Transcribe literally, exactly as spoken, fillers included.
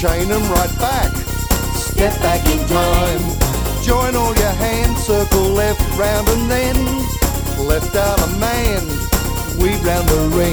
chain 'em right back. Step back in time. Join all your hands, circle left, round and then left out a man, weave round the ring.